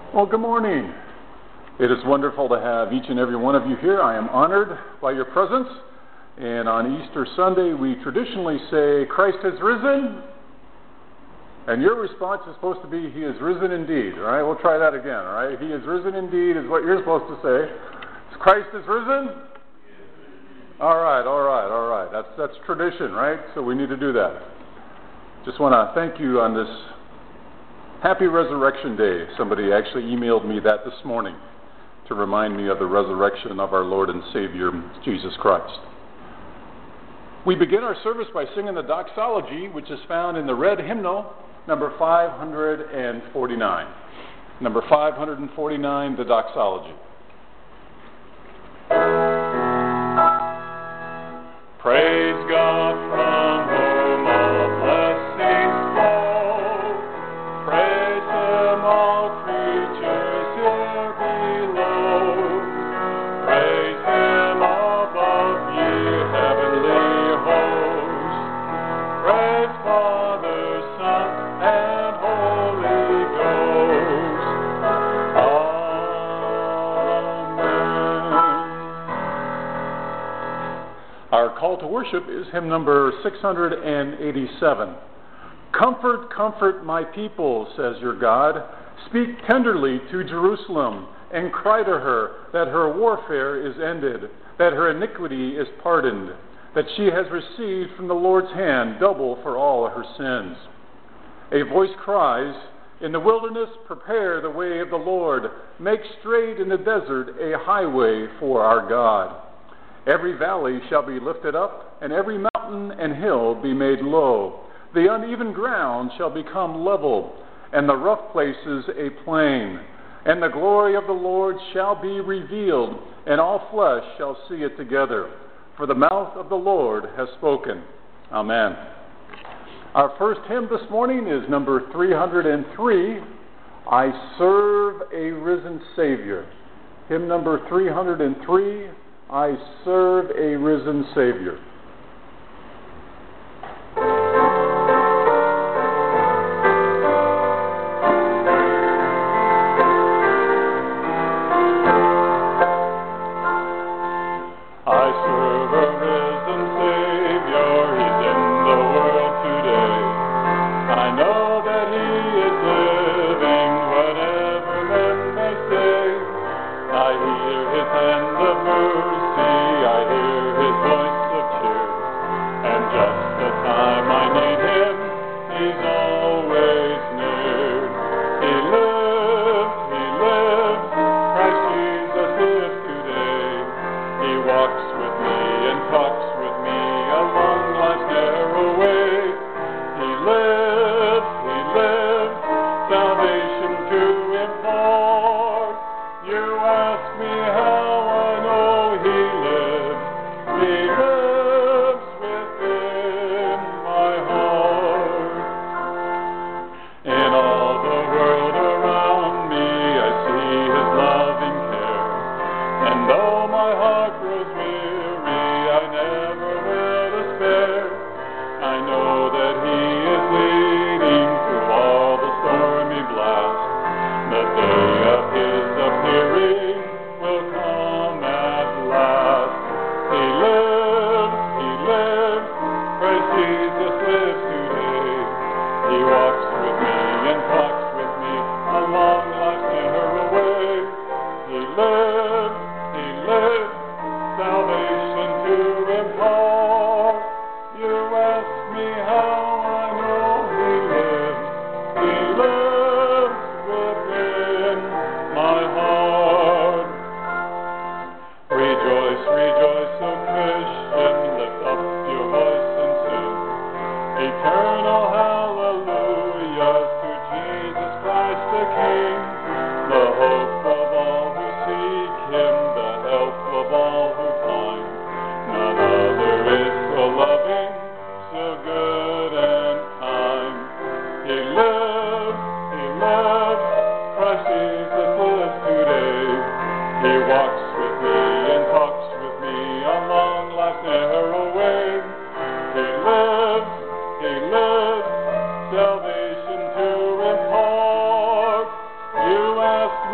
Well, good morning. It is wonderful to have each and every one of you here. I am honored by your presence. And on Easter Sunday, we traditionally say, Christ has risen. And your response is supposed to be, He is risen indeed. All right, we'll try that again. All right, He is risen indeed is what you're supposed to say. Christ is risen? All right. That's tradition, right? So we need to do that. Just want to thank you on this Happy Resurrection Day. Somebody actually emailed me that this morning to remind me of the resurrection of our Lord and Savior, Jesus Christ. We begin our service by singing the doxology, which is found in the red hymnal, number 549. Number 549, the doxology. Praise God from whom all blessings flow. Praise Him, all creatures here below. Praise Him above, ye heavenly hosts. Praise Father, Son, and Holy Ghost. Amen. Our call to worship is hymn number 687. Comfort, comfort my people, says your God. Speak tenderly to Jerusalem, and cry to her that her warfare is ended, that her iniquity is pardoned, that she has received from the Lord's hand double for all her sins. A voice cries, in the wilderness prepare the way of the Lord, make straight in the desert a highway for our God. Every valley shall be lifted up, and every mountain and hill be made low. The uneven ground shall become level, and the rough places a plain. And the glory of the Lord shall be revealed, and all flesh shall see it together. For the mouth of the Lord has spoken. Amen. Our first hymn this morning is number 303, I Serve a Risen Savior. Hymn number 303, I Serve a Risen Savior. Salvation to impart. You ask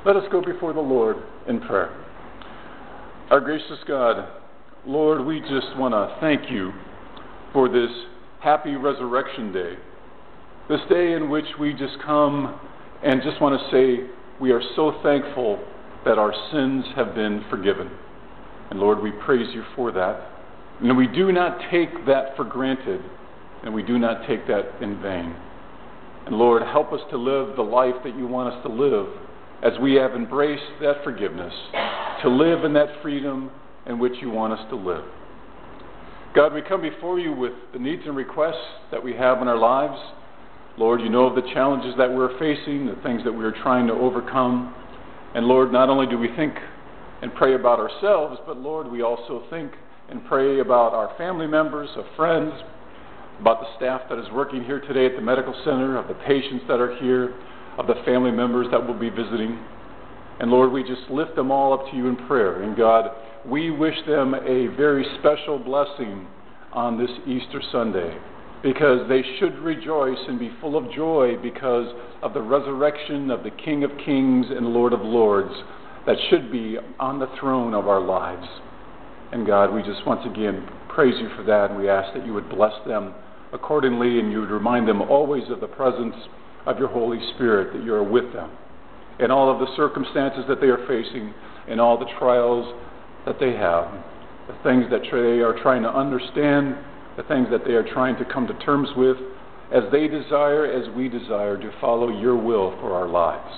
Let us go before the Lord in prayer. Our gracious God, Lord, we just want to thank you for this happy Resurrection Day, this day in which we just come and just want to say we are so thankful that our sins have been forgiven. And Lord, we praise you for that. And we do not take that for granted, and we do not take that in vain. And Lord, help us to live the life that you want us to live as we have embraced that forgiveness, to live in that freedom in which you want us to live. God, we come before you with the needs and requests that we have in our lives. Lord, you know of the challenges that we're facing, the things that we're trying to overcome. And Lord, not only do we think and pray about ourselves, but Lord, we also think and pray about our family members, of friends, about the staff that is working here today at the medical center, of the patients that are here, of the family members that will be visiting. And Lord, we just lift them all up to you in prayer. And God, we wish them a very special blessing on this Easter Sunday, because they should rejoice and be full of joy because of the resurrection of the King of Kings and Lord of Lords that should be on the throne of our lives. And God, we just once again praise you for that, and we ask that you would bless them accordingly, and you would remind them always of the presence of your Holy Spirit, that you are with them in all of the circumstances that they are facing, in all the trials that they have, the things that they are trying to understand, the things that they are trying to come to terms with, as they desire, as we desire, to follow your will for our lives.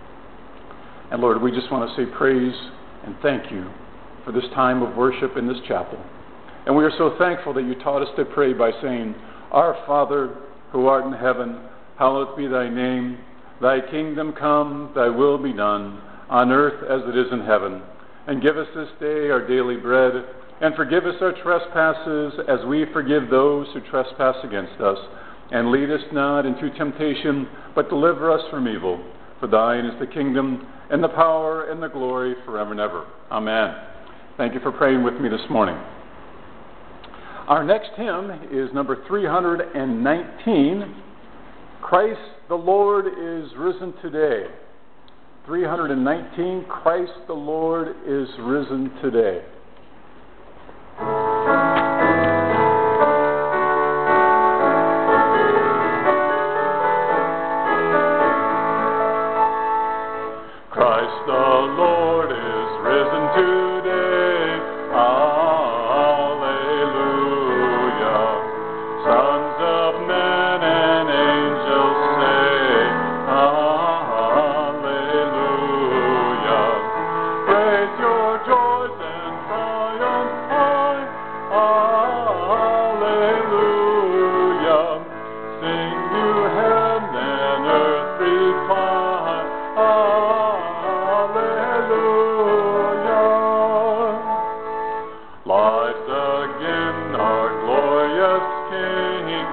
And Lord, we just want to say praise and thank you for this time of worship in this chapel. And we are so thankful that you taught us to pray by saying, Our Father, who art in heaven, hallowed be thy name. Thy kingdom come, thy will be done, on earth as it is in heaven. And give us this day our daily bread, and forgive us our trespasses as we forgive those who trespass against us. And lead us not into temptation, but deliver us from evil. For thine is the kingdom, and the power, and the glory forever and ever. Amen. Thank you for praying with me this morning. Our next hymn is number 319, Christ the Lord is risen today. 319, Christ the Lord is risen today. Christ the Lord is risen today. Alleluia. Sons of men and angels say, Alleluia. Praise your joys and triumph high. Alleluia. Sing you heaven and earth reply. Alleluia. Life's again our glorious King.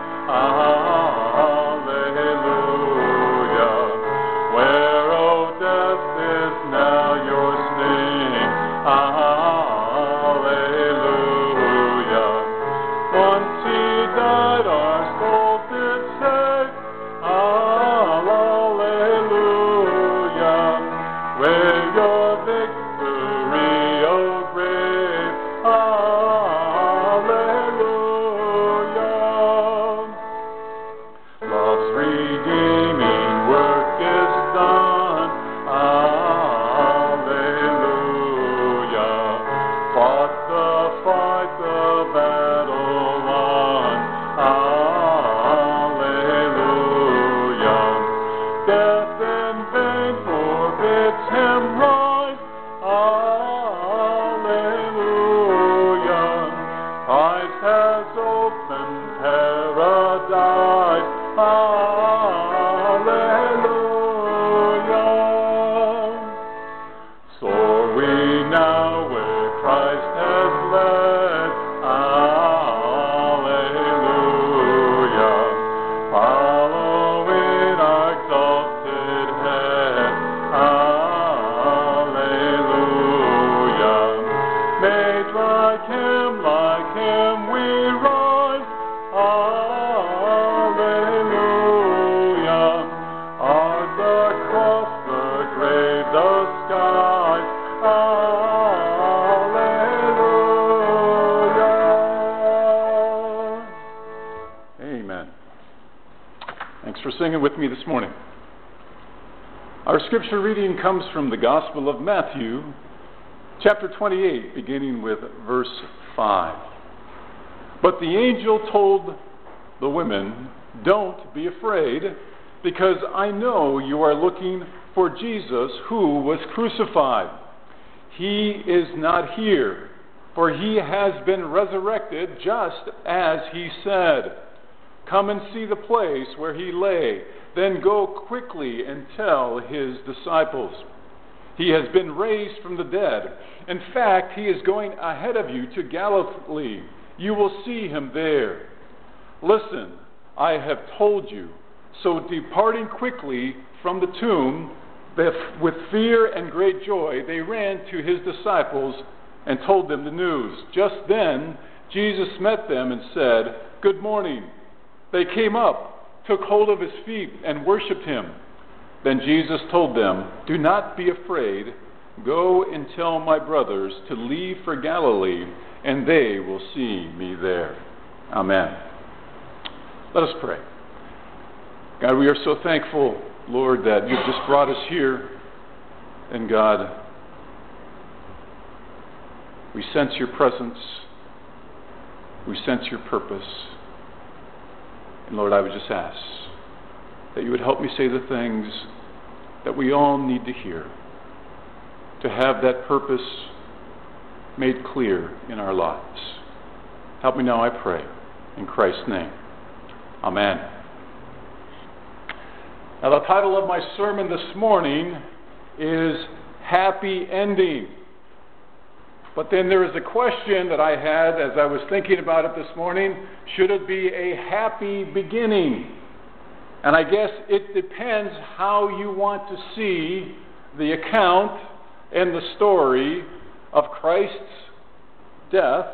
Alleluia. Where, O death, is now your sting? Alleluia. Once he died, our soul did save. Alleluia. Where your victory, O grave. Alleluia. Love's redeeming work is done. Alleluia. Fought the fight, the battle won. Alleluia. Death in vain forbids him rise. Alleluia. Christ has opened paradise. Alleluia. Soar we now where Christ has led. Alleluia. Follow in our exalted head. Alleluia. singing with me this morning. Our scripture reading comes from the Gospel of Matthew, chapter 28, beginning with verse 5. But the angel told the women, "Don't be afraid, because I know you are looking for Jesus who was crucified. He is not here, for he has been resurrected just as he said. Come and see the place where he lay. Then go quickly and tell his disciples. He has been raised from the dead. In fact, he is going ahead of you to Galilee. You will see him there. Listen, I have told you." So departing quickly from the tomb, with fear and great joy, they ran to his disciples and told them the news. Just then, Jesus met them and said, "Good morning." They came up, took hold of his feet, and worshipped him. Then Jesus told them, "Do not be afraid. Go and tell my brothers to leave for Galilee, and they will see me there." Amen. Let us pray. God, we are so thankful, Lord, that you've just brought us here. And God, we sense your presence. We sense your purpose. And Lord, I would just ask that you would help me say the things that we all need to hear, to have that purpose made clear in our lives. Help me now, I pray, in Christ's name. Amen. Now, the title of my sermon this morning is Happy Ending. But then there is a question that I had as I was thinking about it this morning. Should it be a happy beginning? And I guess it depends how you want to see the account and the story of Christ's death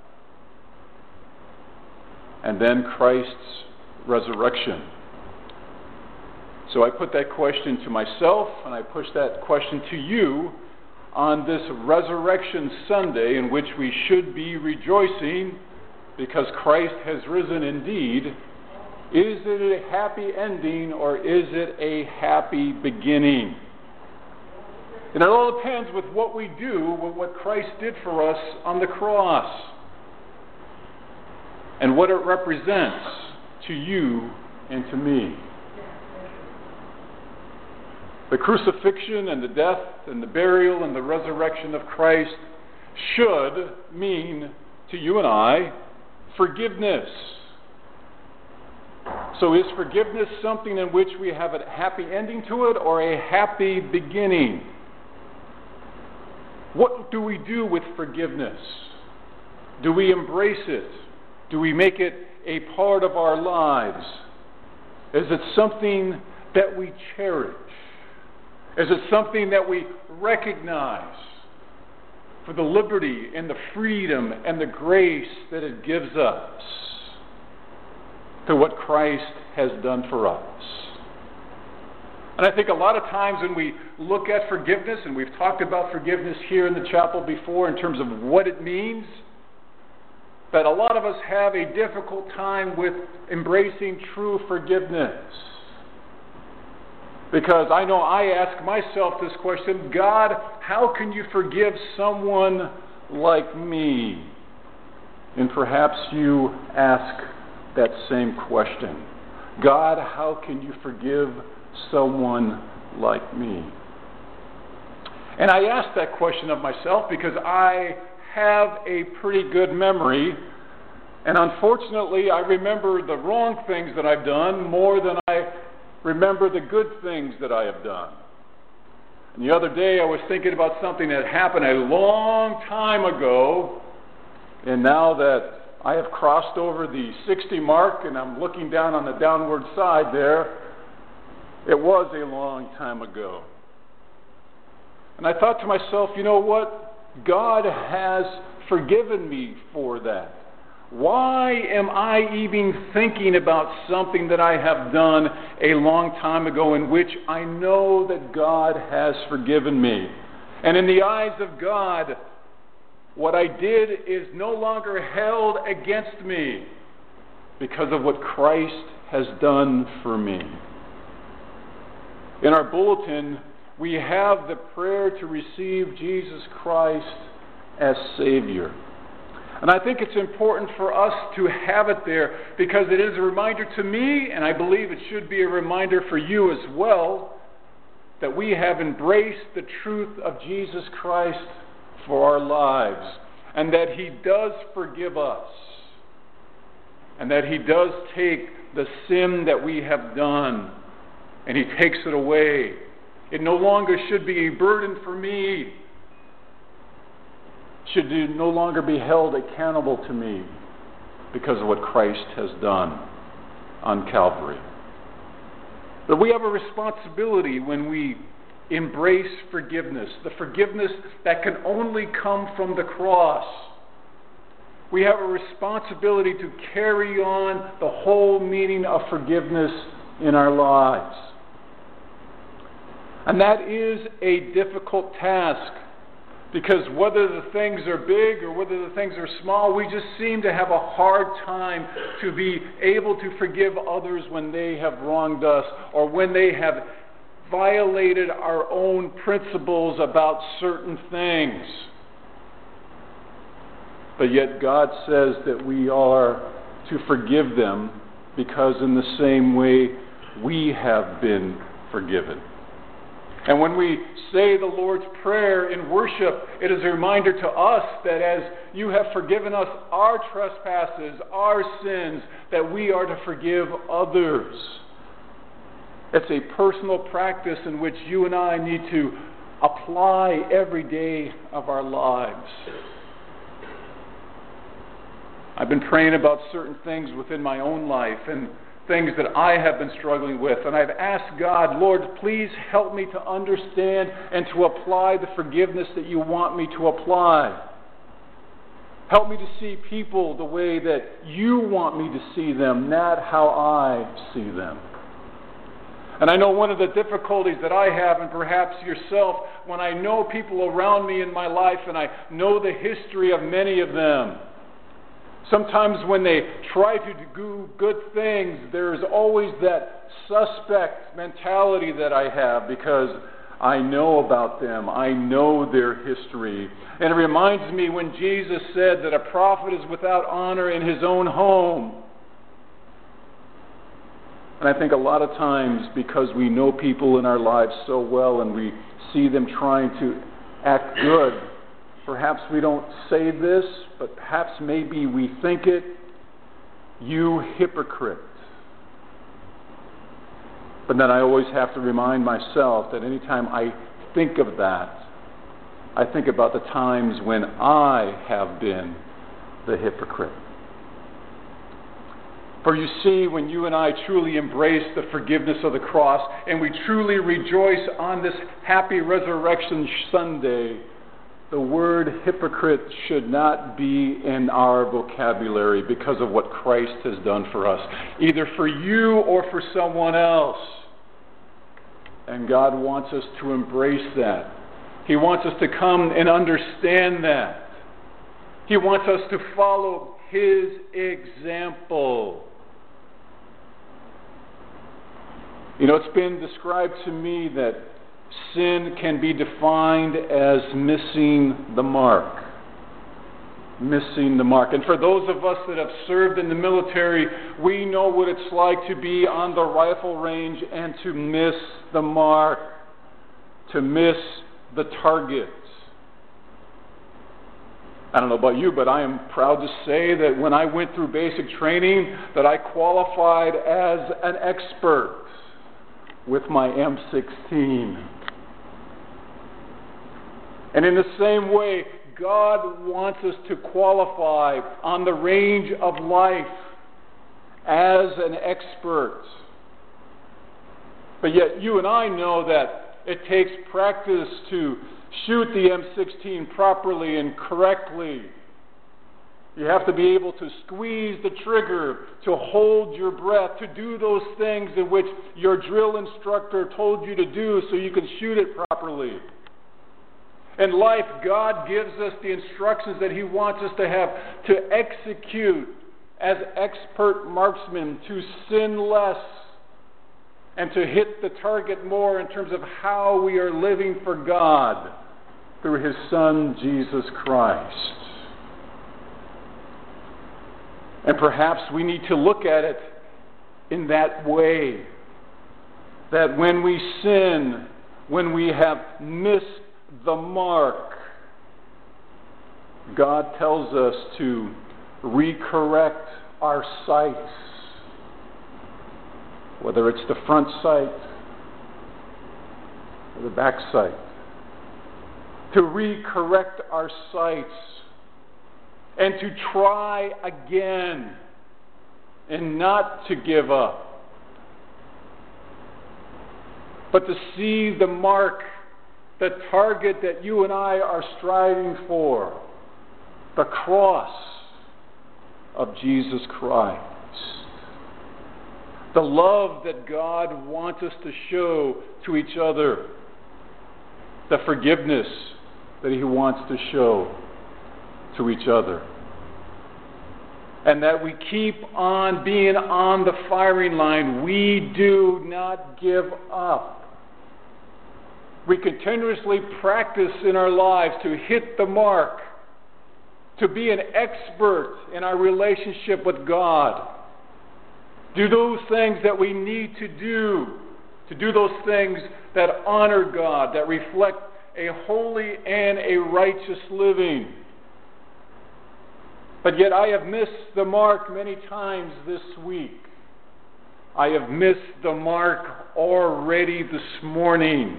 and then Christ's resurrection. So I put that question to myself, and I push that question to you on this Resurrection Sunday, in which we should be rejoicing because Christ has risen indeed. Is it a happy ending, or is it a happy beginning? And it all depends with what we do with what Christ did for us on the cross and what it represents to you and to me. The crucifixion and the death and the burial and the resurrection of Christ should mean to you and I forgiveness. So is forgiveness something in which we have a happy ending to it, or a happy beginning? What do we do with forgiveness? Do we embrace it? Do we make it a part of our lives? Is it something that we cherish? Is it something that we recognize for the liberty and the freedom and the grace that it gives us to what Christ has done for us? And I think a lot of times when we look at forgiveness, and we've talked about forgiveness here in the chapel before in terms of what it means, that a lot of us have a difficult time with embracing true forgiveness. Because I know I ask myself this question: God, how can you forgive someone like me? And perhaps you ask that same question. God, how can you forgive someone like me? And I ask that question of myself because I have a pretty good memory, and unfortunately I remember the wrong things that I've done more than I remember the good things that I have done. And the other day I was thinking about something that happened a long time ago, and now that I have crossed over the 60 mark and I'm looking down on the downward side there, it was a long time ago. And I thought to myself, you know what? God has forgiven me for that. Why am I even thinking about something that I have done a long time ago in which I know that God has forgiven me? And in the eyes of God, what I did is no longer held against me because of what Christ has done for me. In our bulletin, we have the prayer to receive Jesus Christ as Savior. And I think it's important for us to have it there because it is a reminder to me, and I believe it should be a reminder for you as well, that we have embraced the truth of Jesus Christ for our lives, and that He does forgive us, and that He does take the sin that we have done, and He takes it away. It no longer should be a burden for me, should no longer be held accountable to me because of what Christ has done on Calvary. But we have a responsibility when we embrace forgiveness, the forgiveness that can only come from the cross. We have a responsibility to carry on the whole meaning of forgiveness in our lives. And that is a difficult task, because whether the things are big or whether the things are small, we just seem to have a hard time to be able to forgive others when they have wronged us or when they have violated our own principles about certain things. But yet God says that we are to forgive them because in the same way we have been forgiven. And when we say the Lord's Prayer in worship, it is a reminder to us that as you have forgiven us our trespasses, our sins, that we are to forgive others. It's a personal practice in which you and I need to apply every day of our lives. I've been praying about certain things within my own life and things that I have been struggling with. And I've asked God, Lord, please help me to understand and to apply the forgiveness that you want me to apply. Help me to see people the way that you want me to see them, not how I see them. And I know one of the difficulties that I have, and perhaps yourself, when I know people around me in my life and I know the history of many of them, sometimes when they try to do good things, there's always that suspect mentality that I have because I know about them. I know their history. And it reminds me when Jesus said that a prophet is without honor in his own home. And I think a lot of times because we know people in our lives so well and we see them trying to act good, perhaps we don't say this, but perhaps maybe we think it, you hypocrite. But then I always have to remind myself that anytime I think of that, I think about the times when I have been the hypocrite. For you see, when you and I truly embrace the forgiveness of the cross and we truly rejoice on this happy Resurrection Sunday, the word hypocrite should not be in our vocabulary because of what Christ has done for us, either for you or for someone else. And God wants us to embrace that. He wants us to come and understand that. He wants us to follow His example. You know, it's been described to me that sin can be defined as missing the mark. Missing the mark. And for those of us that have served in the military, we know what it's like to be on the rifle range and to miss the mark, to miss the target. I don't know about you, but I am proud to say that when I went through basic training, that I qualified as an expert with my M16. And in the same way, God wants us to qualify on the range of life as an expert. But yet you and I know that it takes practice to shoot the M16 properly and correctly. You have to be able to squeeze the trigger, to hold your breath, to do those things in which your drill instructor told you to do so you can shoot it properly. In life, God gives us the instructions that He wants us to have to execute as expert marksmen, to sin less, and to hit the target more in terms of how we are living for God through His Son, Jesus Christ. And perhaps we need to look at it in that way, that when we sin, when we have missed the mark, God tells us to recorrect our sights, whether it's the front sight or the back sight, to recorrect our sights and to try again and not to give up, but to see the mark, the target that you and I are striving for, the cross of Jesus Christ. The love that God wants us to show to each other. The forgiveness that He wants to show to each other. And that we keep on being on the firing line. We do not give up. We continuously practice in our lives to hit the mark, to be an expert in our relationship with God. Do those things that we need to do those things that honor God, that reflect a holy and a righteous living. But yet I have missed the mark many times this week. I have missed the mark already this morning.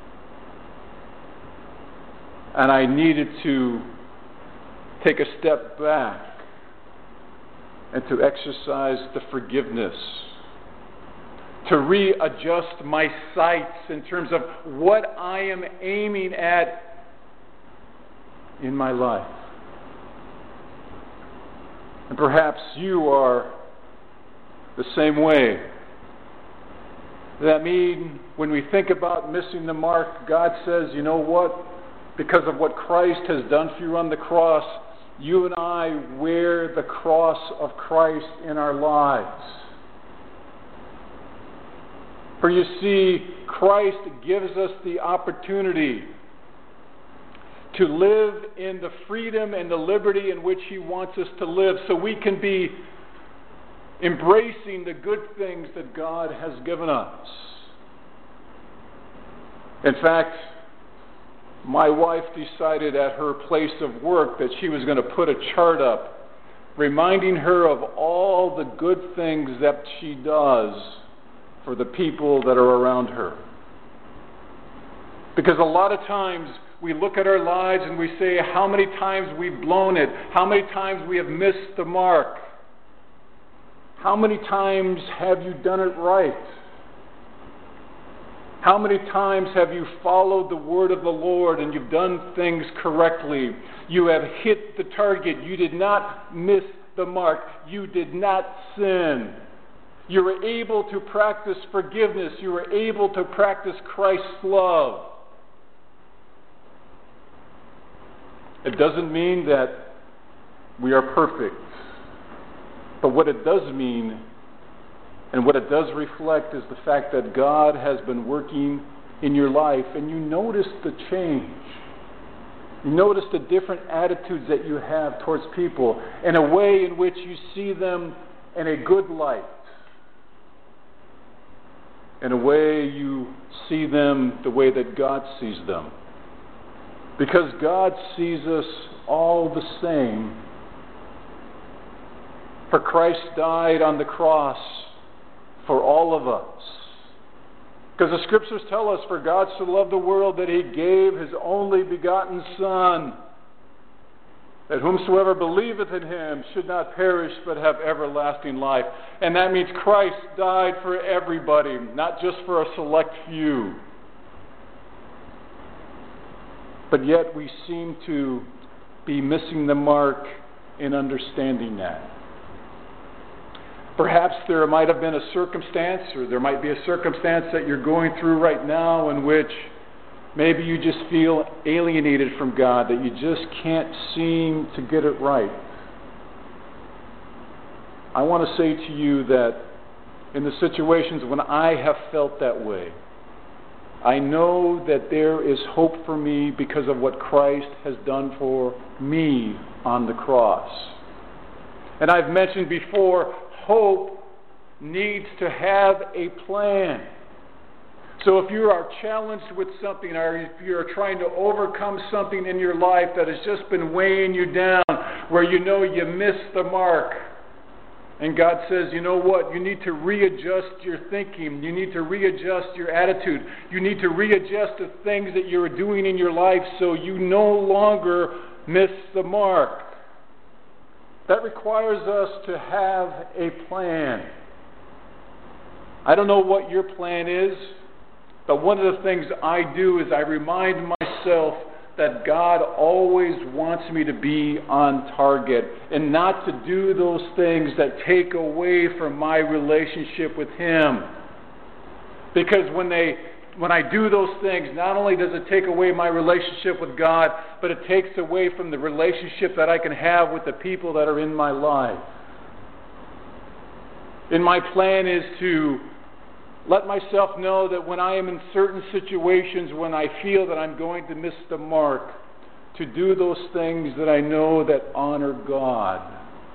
And I needed to take a step back and to exercise the forgiveness, to readjust my sights in terms of what I am aiming at in my life. And perhaps you are the same way. That means when we think about missing the mark, God says, you know what? Because of what Christ has done for you on the cross, you and I wear the cross of Christ in our lives. For you see, Christ gives us the opportunity to live in the freedom and the liberty in which He wants us to live, so we can be embracing the good things that God has given us. In fact, my wife decided at her place of work that she was going to put a chart up reminding her of all the good things that she does for the people that are around her. Because a lot of times we look at our lives and we say how many times we've blown it, how many times we have missed the mark. How many times have you done it right? How many times have you followed the word of the Lord and you've done things correctly? You have hit the target. You did not miss the mark. You did not sin. You were able to practice forgiveness. You were able to practice Christ's love. It doesn't mean that we are perfect. But what it does mean, and what it does reflect, is the fact that God has been working in your life, and you notice the change. You notice the different attitudes that you have towards people, in a way in which you see them in a good light. In a way you see them the way that God sees them. Because God sees us all the same. For Christ died on the cross for all of us. Because the Scriptures tell us, for God so loved the world that He gave His only begotten Son, that whomsoever believeth in Him should not perish but have everlasting life. And that means Christ died for everybody, not just for a select few. But yet we seem to be missing the mark in understanding that. Perhaps there might have been a circumstance, or there might be a circumstance that you're going through right now in which maybe you just feel alienated from God, that you just can't seem to get it right. I want to say to you that in the situations when I have felt that way, I know that there is hope for me because of what Christ has done for me on the cross. And I've mentioned before, hope needs to have a plan. So if you are challenged with something, or if you're trying to overcome something in your life that has just been weighing you down, where you know you missed the mark, and God says, you know what, you need to readjust your thinking, you need to readjust your attitude, you need to readjust the things that you're doing in your life so you no longer miss the mark. That requires us to have a plan. I don't know what your plan is, but one of the things I do is I remind myself that God always wants me to be on target and not to do those things that take away from my relationship with Him. Because when I do those things, not only does it take away my relationship with God, but it takes away from the relationship that I can have with the people that are in my life. And my plan is to let myself know that when I am in certain situations, when I feel that I'm going to miss the mark, to do those things that I know that honor God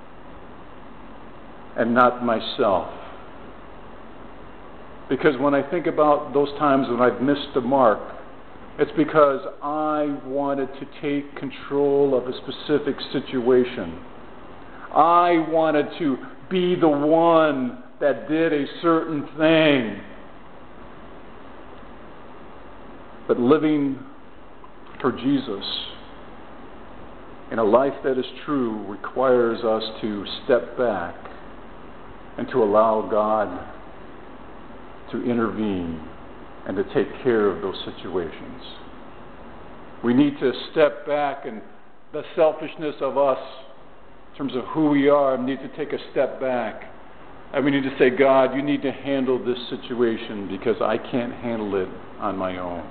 and not myself. Because when I think about those times when I've missed the mark, it's because I wanted to take control of a specific situation. I wanted to be the one that did a certain thing. But living for Jesus in a life that is true requires us to step back and to allow God to intervene and to take care of those situations. We need to step back, and the selfishness of us in terms of who we are, need to take a step back. And we need to say, God, you need to handle this situation because I can't handle it on my own.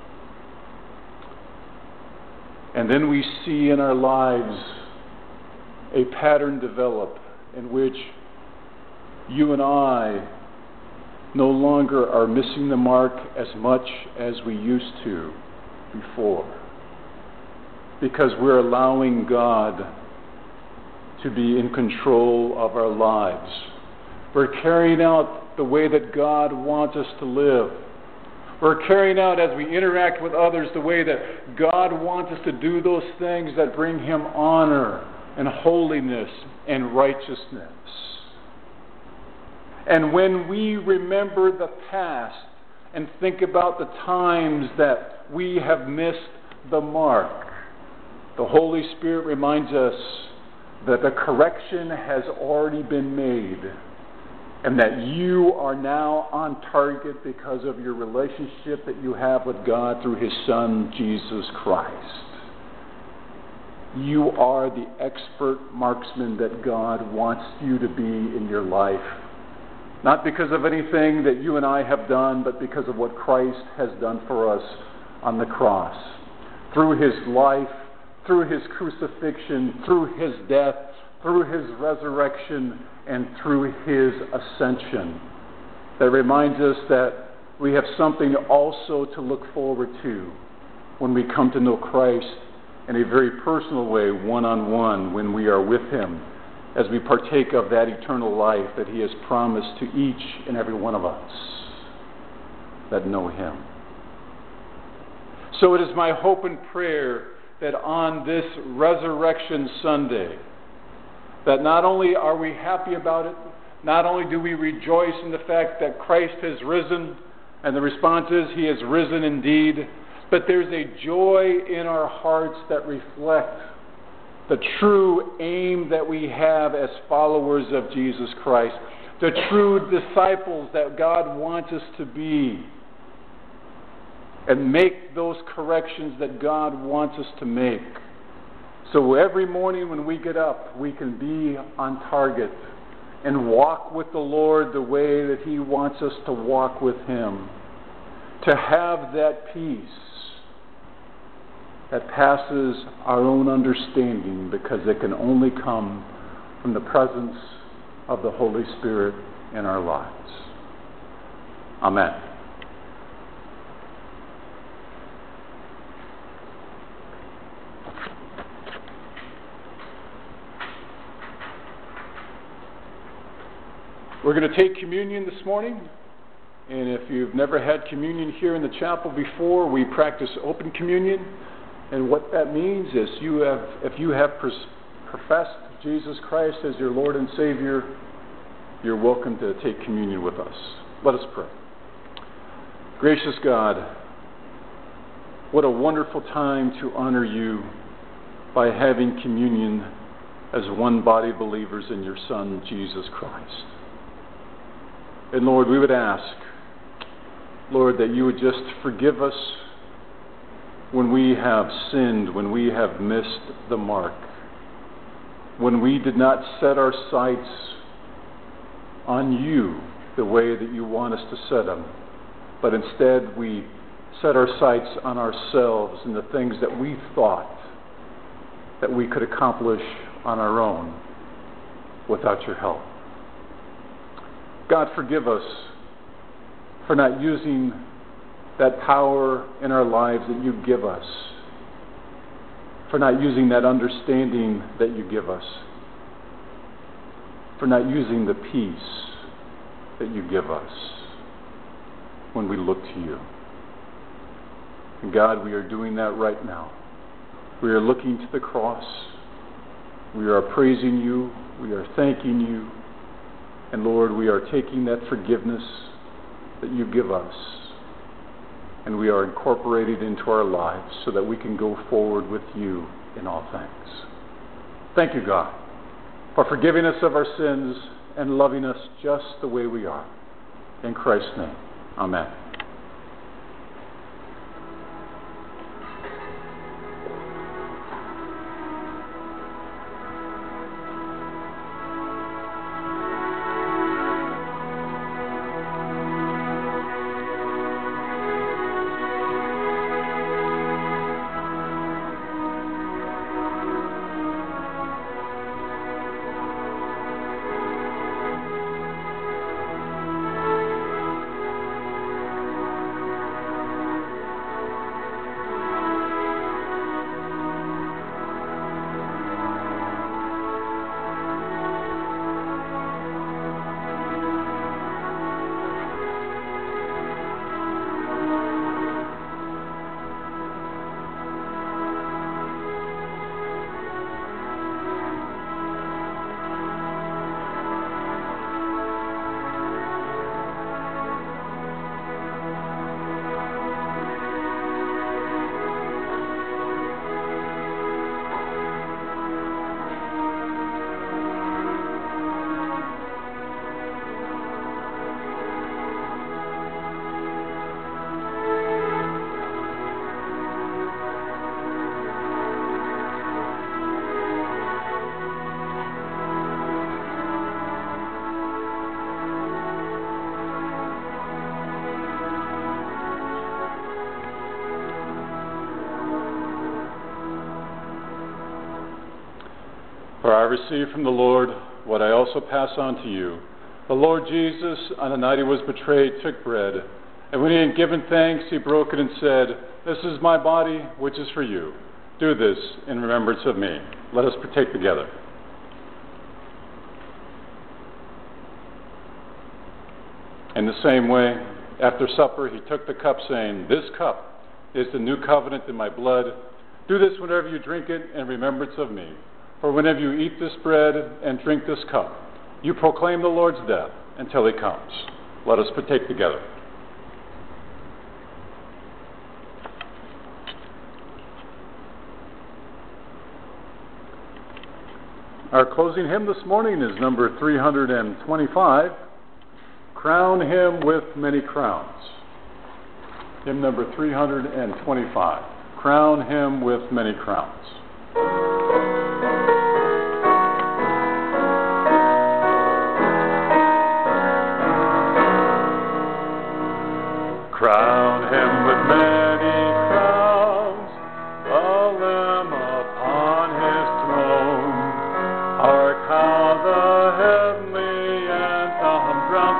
And then we see in our lives a pattern develop in which you and I no longer are missing the mark as much as we used to before. Because we're allowing God to be in control of our lives. We're carrying out the way that God wants us to live. We're carrying out, as we interact with others, the way that God wants us to do those things that bring Him honor and holiness and righteousness. And when we remember the past and think about the times that we have missed the mark, the Holy Spirit reminds us that the correction has already been made and that you are now on target because of your relationship that you have with God through His Son, Jesus Christ. You are the expert marksman that God wants you to be in your life. Not because of anything that you and I have done, but because of what Christ has done for us on the cross. Through His life, through His crucifixion, through His death, through His resurrection, and through His ascension. That reminds us that we have something also to look forward to when we come to know Christ in a very personal way, one-on-one, when we are with Him, as we partake of that eternal life that He has promised to each and every one of us that know Him. So it is my hope and prayer that on this Resurrection Sunday, that not only are we happy about it, not only do we rejoice in the fact that Christ has risen, and the response is He has risen indeed, but there's a joy in our hearts that reflect the true aim that we have as followers of Jesus Christ, the true disciples that God wants us to be, and make those corrections that God wants us to make. So every morning when we get up, we can be on target and walk with the Lord the way that He wants us to walk with Him. To have that peace that passes our own understanding, because it can only come from the presence of the Holy Spirit in our lives. Amen. We're going to take communion this morning, and if you've never had communion here in the chapel before, we practice open communion, and what that means is if you have professed Jesus Christ as your Lord and Savior, you're welcome to take communion with us. Let us pray. Gracious God, what a wonderful time to honor you by having communion as one body believers in your Son, Jesus Christ. And Lord, we would ask, Lord, that you would just forgive us when we have sinned, when we have missed the mark, when we did not set our sights on you the way that you want us to set them, but instead we set our sights on ourselves and the things that we thought that we could accomplish on our own without your help. God, forgive us for not using that power in our lives that you give us, for not using that understanding that you give us, for not using the peace that you give us when we look to you. And God, we are doing that right now. We are looking to the cross. We are praising you. We are thanking you. And Lord, we are taking that forgiveness that you give us, and we are incorporating it into our lives so that we can go forward with you in all things. Thank you, God, for forgiving us of our sins and loving us just the way we are. In Christ's name, amen. For I received from the Lord what I also pass on to you. The Lord Jesus, on the night he was betrayed, took bread, and when he had given thanks, he broke it and said, "This is my body, which is for you. Do this in remembrance of me." Let us partake together. In the same way, after supper, he took the cup, saying, "This cup is the new covenant in my blood. Do this whenever you drink it in remembrance of me. For whenever you eat this bread and drink this cup, you proclaim the Lord's death until he comes." Let us partake together. Our closing hymn this morning is number 325, "Crown Him with Many Crowns." Hymn number 325, "Crown Him with Many Crowns." Crown him with many crowns, the Lamb upon his throne. Hark how the heavenly anthem drowns.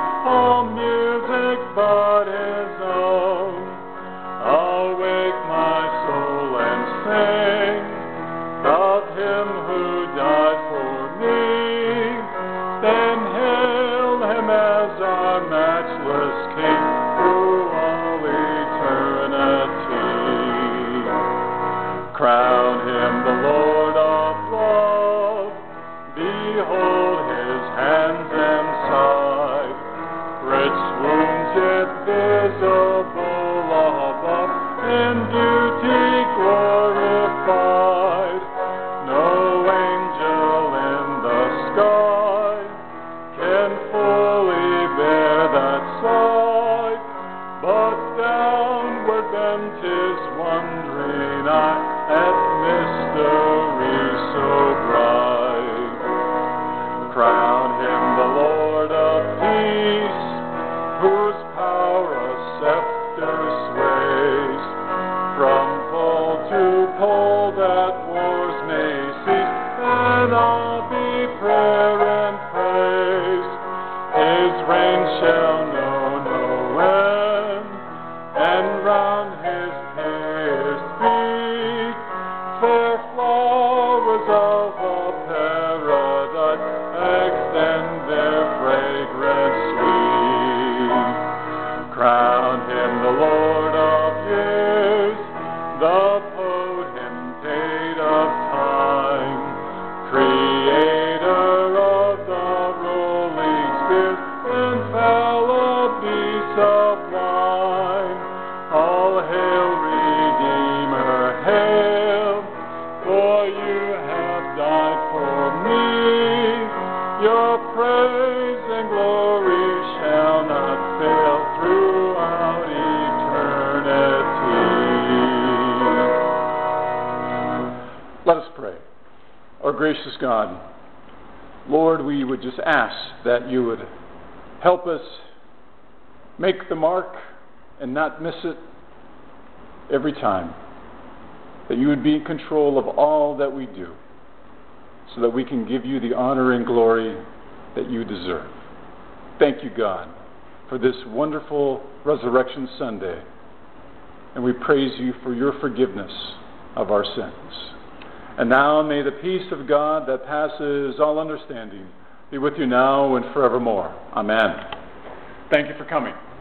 Our gracious God, Lord, we would just ask that you would help us make the mark and not miss it every time. That you would be in control of all that we do, so that we can give you the honor and glory that you deserve. Thank you, God, for this wonderful Resurrection Sunday. And we praise you for your forgiveness of our sins. And now may the peace of God that passes all understanding be with you now and forevermore. Amen. Thank you for coming.